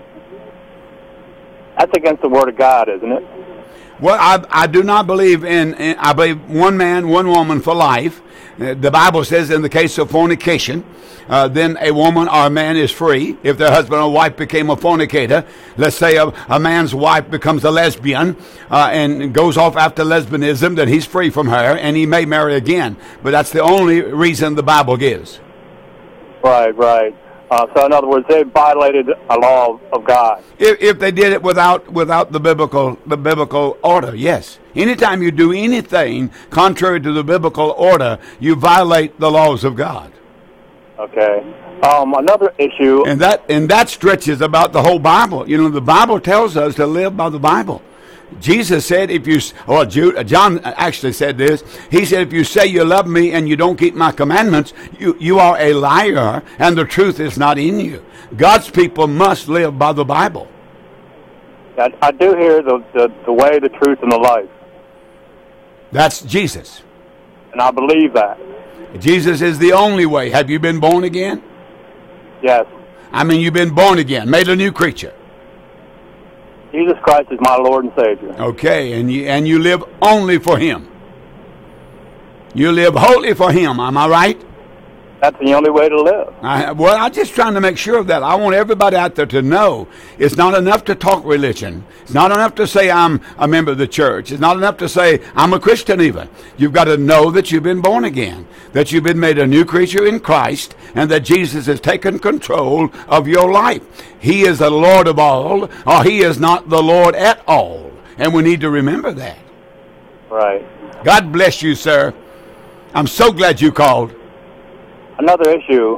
That's against the Word of God, isn't it? Well, I do not believe I believe one man, one woman for life. The Bible says in the case of fornication, then a woman or a man is free. If their husband or wife became a fornicator, let's say a man's wife becomes a lesbian and goes off after lesbianism, then he's free from her and he may marry again. But that's the only reason the Bible gives. Right. So in other words, they violated a law of God. If they did it without the biblical order, yes. Anytime you do anything contrary to the biblical order, you violate the laws of God. Okay. Another issue, and that stretches about the whole Bible. You know, the Bible tells us to live by the Bible. Jesus said, John actually said this. He said, if you say you love me and you don't keep my commandments, you are a liar and the truth is not in you. God's people must live by the Bible. I do hear the way, the truth, and the life. That's Jesus. And I believe that. Jesus is the only way. Have you been born again? Yes. I mean, you've been born again, made a new creature. Jesus Christ is my Lord and Savior. Okay, and you live only for Him. You live wholly for Him, am I right? That's the only way to live. I'm just trying to make sure of that. I want everybody out there to know it's not enough to talk religion. It's not enough to say I'm a member of the church. It's not enough to say I'm a Christian even. You've got to know that you've been born again, that you've been made a new creature in Christ, and that Jesus has taken control of your life. He is the Lord of all, or He is not the Lord at all. And we need to remember that. Right. God bless you, sir. I'm so glad you called. Another issue,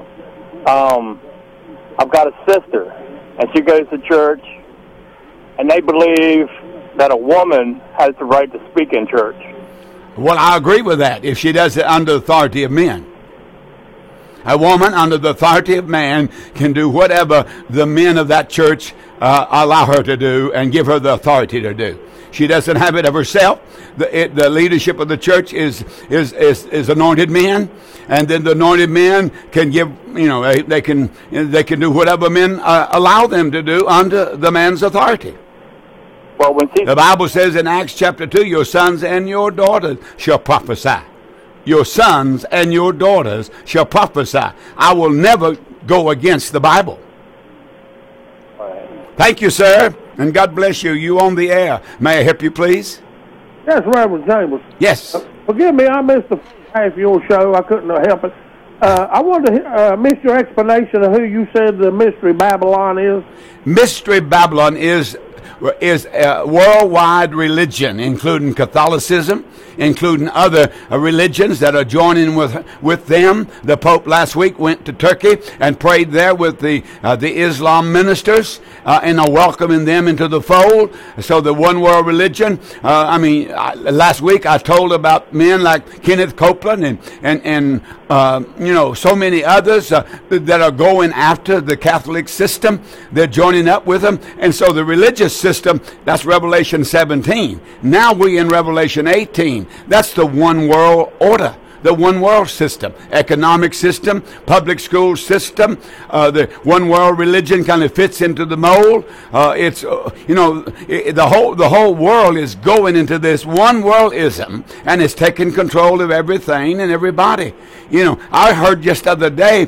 I've got a sister, and she goes to church, and they believe that a woman has the right to speak in church. Well, I agree with that if she does it under the authority of men. A woman under the authority of man can do whatever the men of that church allow her to do and give her the authority to do. She doesn't have it of herself. The leadership of the church is anointed men, and then the anointed men can give, they can do whatever men allow them to do under the man's authority. Well, the Bible says in Acts chapter 2, your sons and your daughters shall prophesy. Your sons and your daughters shall prophesy. I will never go against the Bible. Thank you, sir, and God bless you. You on the air. May I help you, please? Yes, Reverend Chambers. Yes. Forgive me, I missed the half of your show. I couldn't help it. I wanted to miss your explanation of who you said the Mystery Babylon is. Mystery Babylon is a worldwide religion, including Catholicism, including other religions that are joining with them. The Pope last week went to Turkey and prayed there with the Islam ministers and are welcoming them into the fold. So the one world religion. Last week I told about men like Kenneth Copeland and so many others that are going after the Catholic system. They're joining up with them, and so the religious system. That's Revelation 17. Now we're in Revelation 18. That's the one world order, the one world system, economic system, public school system. The one world religion kind of fits into the mold. The whole world is going into this one worldism, and it's taking control of everything and everybody. I heard just the other day,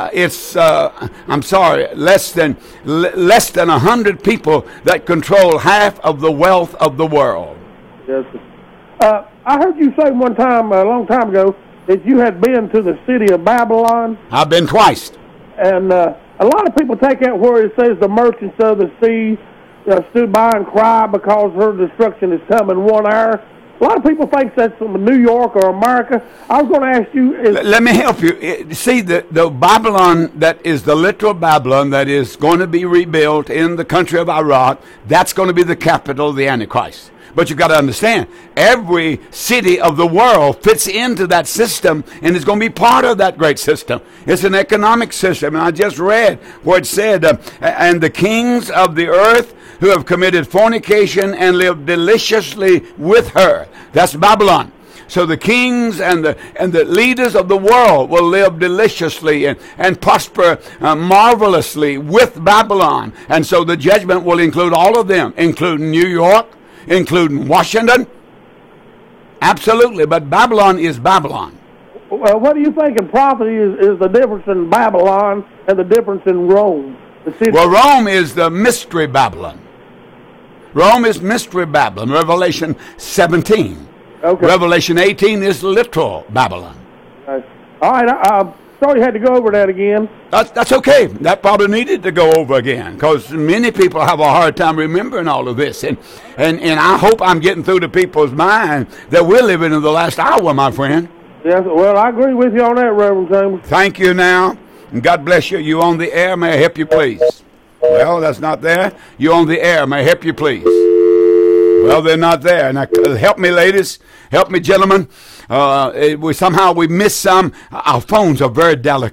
less than 100 people that control half of the wealth of the world. Yes. I heard you say one time, a long time ago, that you had been to the city of Babylon. I've been twice. And a lot of people take out where it says the merchants of the sea stood by and cried because her destruction is coming 1 hour. A lot of people think that's from New York or America. I was going to ask you... Let me help you. See, the Babylon that is the literal Babylon that is going to be rebuilt in the country of Iraq, that's going to be the capital of the Antichrist. But you've got to understand, every city of the world fits into that system and is going to be part of that great system. It's an economic system. And I just read where it said, and the kings of the earth who have committed fornication and lived deliciously with her. That's Babylon. So the kings and the leaders of the world will live deliciously and prosper marvelously with Babylon. And so the judgment will include all of them, including New York, including Washington. Absolutely, but Babylon is Babylon. Well, what do you think in prophecy is the difference in Babylon and the difference in Rome? The city? Well, Rome is the mystery Babylon. Rome is mystery Babylon, Revelation 17. Okay. Revelation 18 is literal Babylon. All right, I'm sorry you had to go over that again. That's okay. That probably needed to go over again because many people have a hard time remembering all of this. And I hope I'm getting through to people's mind that we're living in the last hour, my friend. Yes, well, I agree with you on that, Reverend Chambers. Thank you now. And God bless you. You on the air? May I help you, please? Well, that's not there. You on the air? May I help you, please? Well, they're not there. Now, help me, ladies. Help me, gentlemen. We miss some. Our phones are very delicate.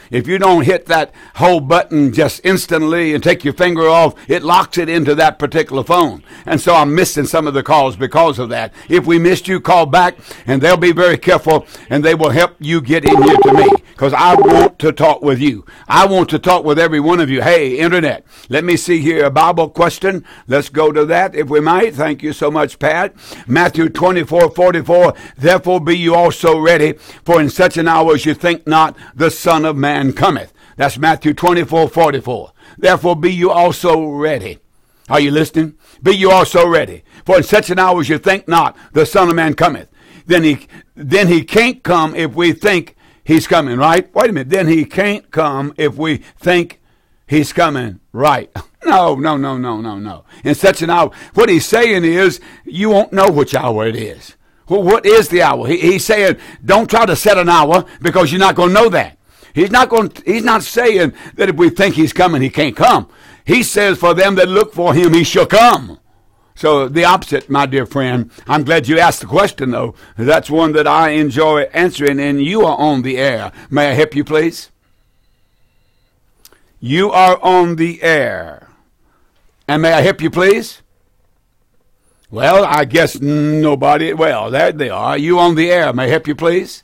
If you don't hit that whole button just instantly and take your finger off, it locks it into that particular phone. And so I'm missing some of the calls because of that. If we missed you, call back, and they'll be very careful, and they will help you get in here to me, because I want to talk with you. I want to talk with every one of you. Hey, Internet, let me see here a Bible question. Let's go to that, if we might. Thank you so much, Pat. Matthew 24:44, therefore be you also ready, for in such an hour as you think not, the Son of Man cometh. That's Matthew 24:44. Therefore be you also ready. Are you listening? Be you also ready, for in such an hour as you think not, the Son of Man cometh. Then he can't come if we think he's coming, right? Wait a minute. Then he can't come if we think he's coming, right? No. In such an hour. What he's saying is, you won't know which hour it is. Well, what is the hour? He's saying, don't try to set an hour, because you're not going to know that. He's not saying that if we think he's coming, he can't come. He says, for them that look for him, he shall come. So the opposite, my dear friend. I'm glad you asked the question, though. That's one that I enjoy answering, and you are on the air. May I help you, please? You are on the air. And may I help you, please? Well, I guess nobody. Well, there they are. You on the air. May I help you, please?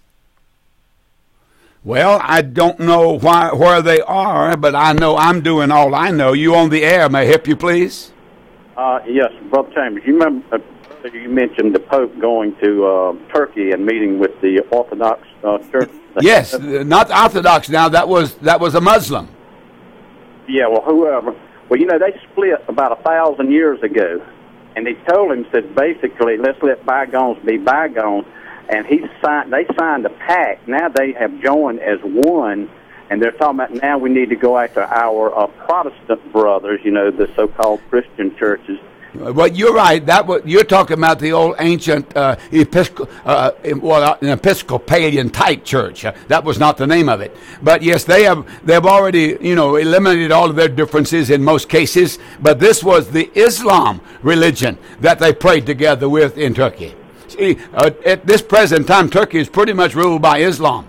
Well, I don't know where they are, but I know I'm doing all I know. You on the air. May I help you, please? Yes, Brother Chambers. You remember you mentioned the Pope going to Turkey and meeting with the Orthodox Church? Yes, not Orthodox now. That was a Muslim. Yeah, well, whoever. Well, you know, they split about 1,000 years ago, and they told him, said, basically, let's let bygones be bygones. And they signed a pact. Now they have joined as one, and they're talking about now we need to go after our Protestant brothers, you know, the so-called Christian churches. Well, you're right. You're talking about the old ancient Episcopalian type church. That was not the name of it. But yes, they've already, eliminated all of their differences in most cases. But this was the Islam religion that they prayed together with in Turkey. See, at this present time, Turkey is pretty much ruled by Islam.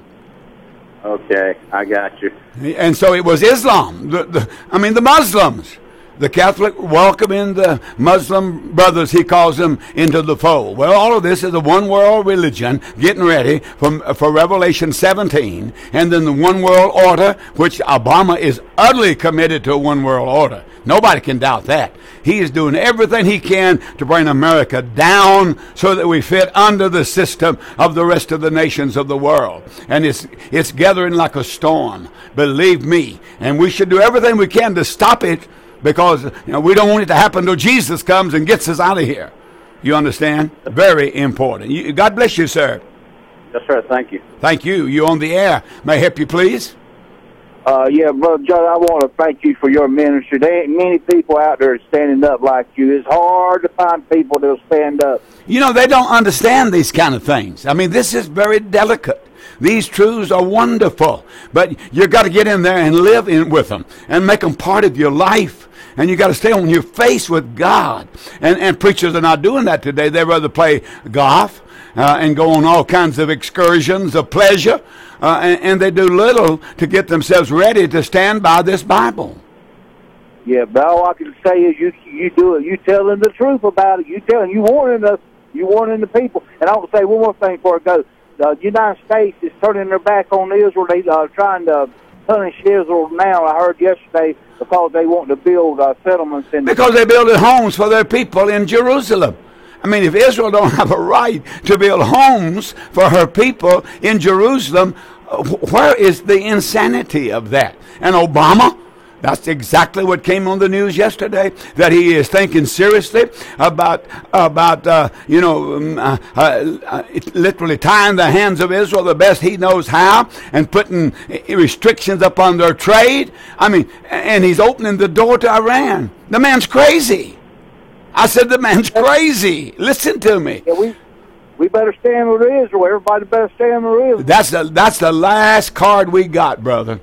Okay, I got you. And so it was Islam. The Muslims. The Catholic welcoming the Muslim brothers, he calls them, into the fold. Well, all of this is a one-world religion getting ready for Revelation 17, and then the one-world order, which Obama is utterly committed to a one-world order. Nobody can doubt that. He is doing everything he can to bring America down so that we fit under the system of the rest of the nations of the world. And it's gathering like a storm, believe me. And we should do everything we can to stop it, because we don't want it to happen until Jesus comes and gets us out of here. You understand? Very important. God bless you, sir. Yes, sir. Thank you. Thank you. You on the air. May I help you, please? Yeah, Brother John, I want to thank you for your ministry. There ain't many people out there standing up like you. It's hard to find people that'll stand up. They don't understand these kind of things. This is very delicate. These truths are wonderful, but you got to get in there and live with them and make them part of your life. And you got to stay on your face with God. And preachers are not doing that today. They rather play golf and go on all kinds of excursions of pleasure. And they do little to get themselves ready to stand by this Bible. Yeah, but all I can say is you do it. You tell them the truth about it. You warning us. You warning the people. And I want to say one more thing before I go. The United States is turning their back on Israel. They are trying to punish Israel now. I heard yesterday because they want to build settlements because they're building homes for their people in Jerusalem. If Israel don't have a right to build homes for her people in Jerusalem, where is the insanity of that? And Obama, that's exactly what came on the news yesterday, that he is thinking seriously about literally tying the hands of Israel the best he knows how and putting restrictions upon their trade. And he's opening the door to Iran. The man's crazy. I said the man's crazy. Listen to me. Yeah, we better stand with Israel. Everybody better stand with Israel. That's the last card we got, brother.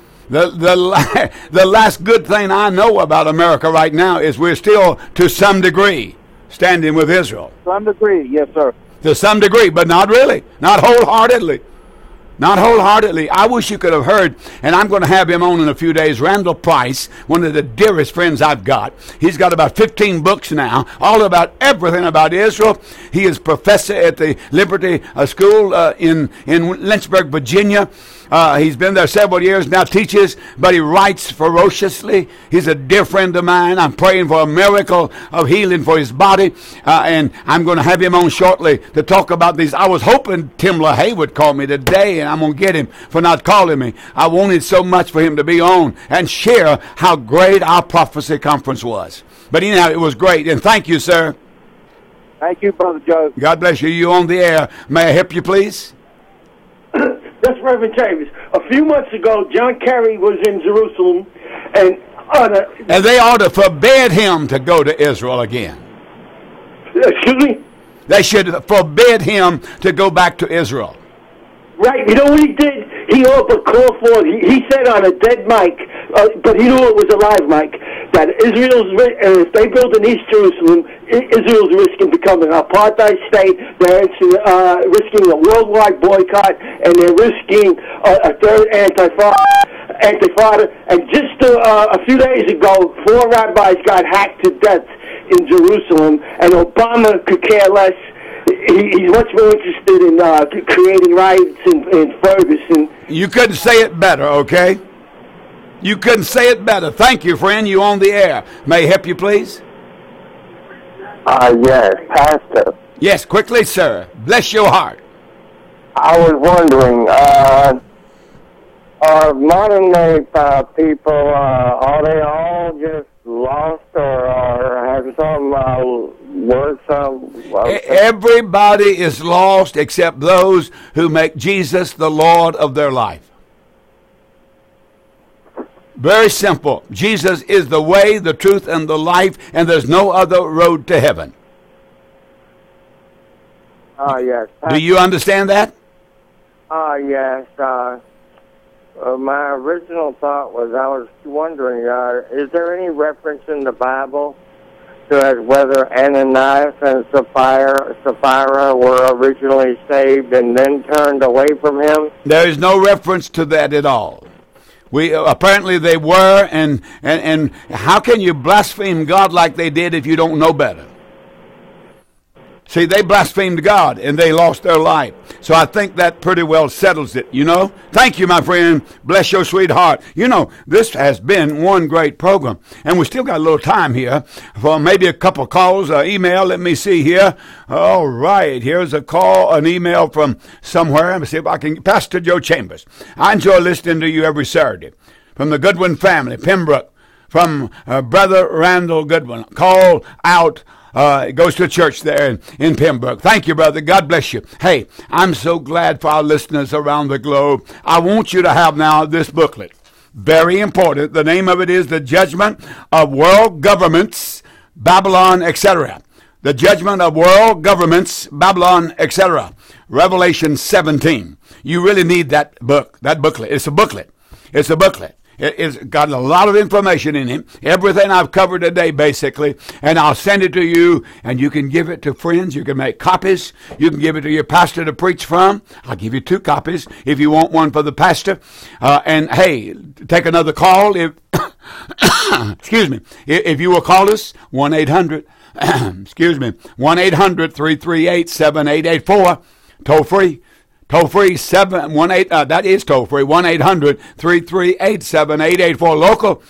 The last good thing I know about America right now is we're still, to some degree, standing with Israel. Some degree, yes, sir. To some degree, but not really. Not wholeheartedly. Not wholeheartedly. I wish you could have heard, and I'm going to have him on in a few days, Randall Price, one of the dearest friends I've got. He's got about 15 books now, all about everything about Israel. He is professor at the Liberty School in Lynchburg, Virginia. He's been there several years now, teaches, but he writes ferociously. He's a dear friend of mine. I'm praying for a miracle of healing for his body, and I'm going to have him on shortly to talk about these. I was hoping Tim LaHaye would call me today, and I'm going to get him for not calling me. I wanted so much for him to be on and share how great our prophecy conference was. But anyhow, it was great, and thank you, sir. Thank you, Brother Joe. God bless you. You on the air. May I help you, please? That's Reverend Chambers. A few months ago, John Kerry was in Jerusalem, and they ought to forbid him to go to Israel again. Excuse me? They should forbid him to go back to Israel. Right. You know what he did? He offered a call for it. He said on a dead mic, but he knew it was a live mic, that if they build in East Jerusalem, Israel's risking becoming an apartheid state. They're risking a worldwide boycott, and they're risking a third Antifada. And just a few days ago, 4 rabbis got hacked to death in Jerusalem, and Obama could care less. He's much more interested in creating riots in Ferguson. You couldn't say it better, okay? You couldn't say it better. Thank you, friend. You on the air. May I help you, please? Yes, Pastor. Yes, quickly, sir. Bless your heart. I was wondering, are modern-day people, are they all just lost, or have some worse? Everybody is lost except those who make Jesus the Lord of their life. Very simple. Jesus is the way, the truth, and the life, and there's no other road to heaven. Yes. Do you understand that? Yes. My original thought was, I was wondering, is there any reference in the Bible to whether Ananias and Sapphira were originally saved and then turned away from him? There is no reference to that at all. Apparently they were, and how can you blaspheme God like they did if you don't know better? See, they blasphemed God, and they lost their life. So I think that pretty well settles it, you know. Thank you, my friend. Bless your sweetheart. You know, this has been one great program, and we still got a little time here for maybe a couple calls, email. Let me see here. All right, here's a call, an email from somewhere. Let me see if I can. Pastor Joe Chambers. I enjoy listening to you every Saturday. From the Goodwin family, Pembroke, from Brother Randall Goodwin. Call out. It goes to a church there in Pembroke. Thank you, brother. God bless you. Hey, I'm so glad for our listeners around the globe. I want you to have now this booklet. Very important. The name of it is The Judgment of World Governments, Babylon, etc. The Judgment of World Governments, Babylon, etc. Revelation 17. You really need that booklet. It's a booklet. It's a booklet. It's got a lot of information in it, everything I've covered today, basically, and I'll send it to you, and you can give it to friends. You can make copies. You can give it to your pastor to preach from. I'll give you 2 copies if you want one for the pastor. And, hey, take another call. Excuse me, if you will call us, 1-800, excuse me, 1-800-338-7884, toll free. Toll free 718. That is toll free 1-800-338-7884. Local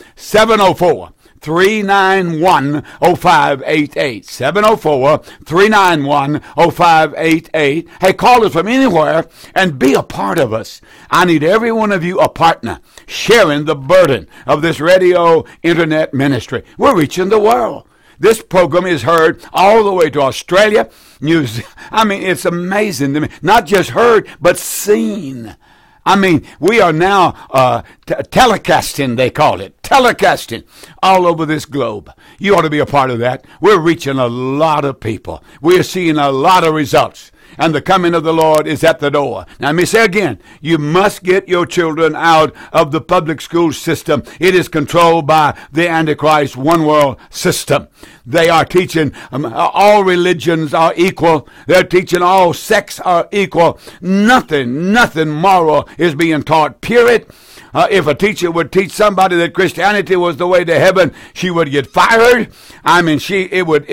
704-391-0588. 704-391-0588. Hey, call us from anywhere and be a part of us. I need every one of you a partner sharing the burden of this radio internet ministry. We're reaching the world. This program is heard all the way to Australia, New Zealand. I mean, it's amazing to me. Not just heard, but seen. I mean, we are now telecasting, they call it. Telecasting all over this globe. You ought to be a part of that. We're reaching a lot of people. We're seeing a lot of results. and the coming of the Lord is at the door. Now let me say again, you must get your children out of the public school system. It is controlled by the Antichrist one world system. They are teaching all religions are equal. They're teaching all sects are equal. Nothing moral is being taught, period. If a teacher would teach somebody that Christianity was the way to heaven, she would get fired. I mean, she'd have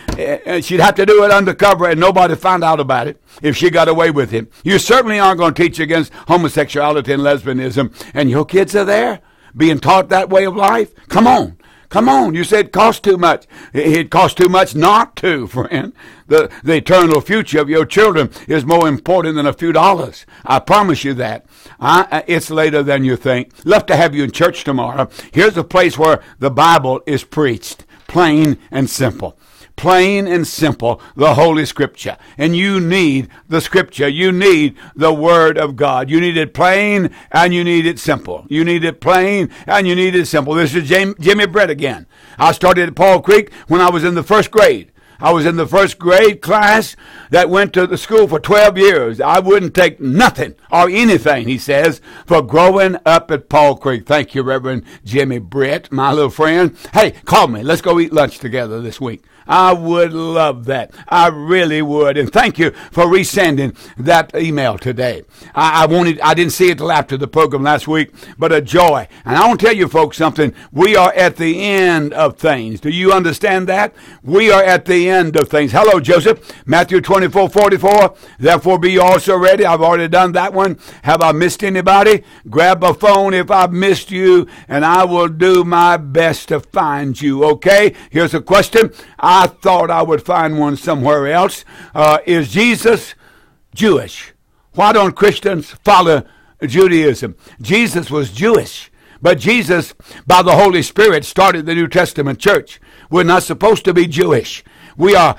to do it undercover and nobody found out about it if she got away with it. You certainly aren't going to teach against homosexuality and lesbianism, and your kids are there being taught that way of life. Come on. You said it costs too much. It costs too much not to, friend. The eternal future of your children is more important than a few dollars. I promise you that. It's later than you think. Love to have you in church tomorrow. Here's a place where the Bible is preached. Plain and simple. Plain and simple, the Holy Scripture. And you need the Scripture. You need the Word of God. You need it plain and you need it simple. You need it plain and you need it simple. This is Jimmy Brett again. I started at Paul Creek when I was in the first grade. I was in the first grade class that went to the school for 12 years. I wouldn't take nothing or anything, he says, for growing up at Paul Creek. Thank you, Reverend Jimmy Brett, my little friend. Hey, call me. Let's go eat lunch together this week. I would love that. I really would. And thank you for resending that email today. I didn't see it till after the program last week, but a joy. And I want to tell you folks something. We are at the end of things. Do you understand that? We are at the end of things. Hello, Joseph. Matthew 24:44. Therefore be you also ready. I've already done that one. Have I missed anybody? Grab a phone if I've missed you, and I will do my best to find you. Okay? Here's a question. I thought I would find one somewhere else. Is Jesus Jewish? Why don't Christians follow Judaism? Jesus was Jewish, but Jesus, by the Holy Spirit, started the New Testament church. We're not supposed to be Jewish. We are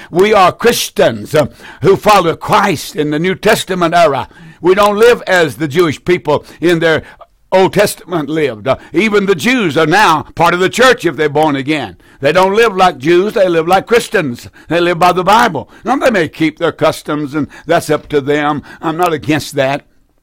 Christians who follow Christ in the New Testament era. We don't live as the Jewish people in their Old Testament lived. Even the Jews are now part of the church if they're born again. They don't live like Jews. They live like Christians. They live by the Bible. Now, they may keep their customs, and that's up to them. I'm not against that.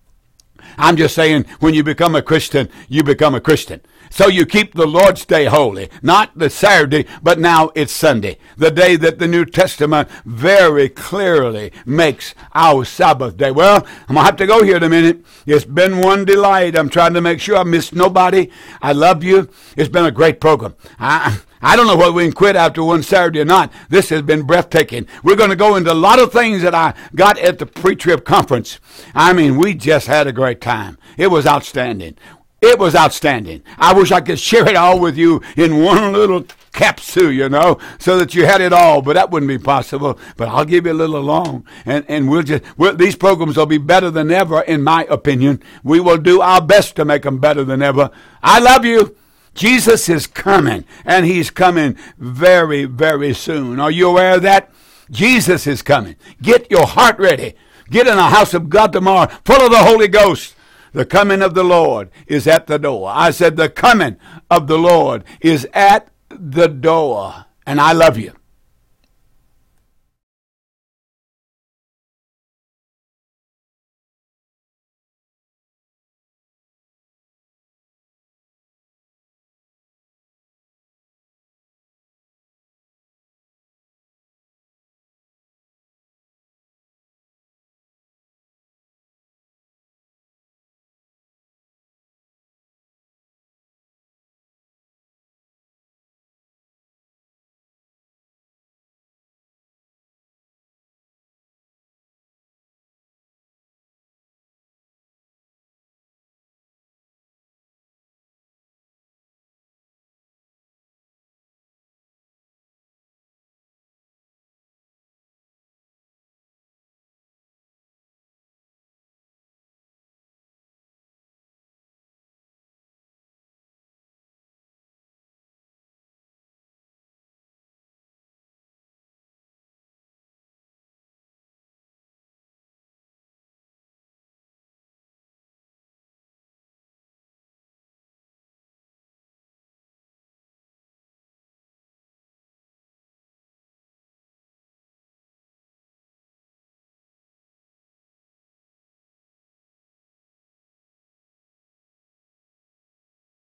I'm just saying when you become a Christian, you become a Christian. So you keep the Lord's Day holy. Not the Saturday, but now it's Sunday. The day that the New Testament very clearly makes our Sabbath day. Well, I'm going to have to go here in a minute. It's been one delight. I'm trying to make sure I missed nobody. I love you. It's been a great program. I don't know whether we can quit after one Saturday or not. This has been breathtaking. We're going to go into a lot of things that I got at the pre-trib conference. I mean, we just had a great time. It was outstanding. It was outstanding. I wish I could share it all with you in one little capsule, so that you had it all, but that wouldn't be possible. But I'll give you a little along, and these programs will be better than ever, in my opinion. We will do our best to make them better than ever. I love you. Jesus is coming, and he's coming very, very soon. Are you aware of that? Jesus is coming. Get your heart ready. Get in the house of God tomorrow, full of the Holy Ghost. The coming of the Lord is at the door. I said the coming of the Lord is at the door. And I love you.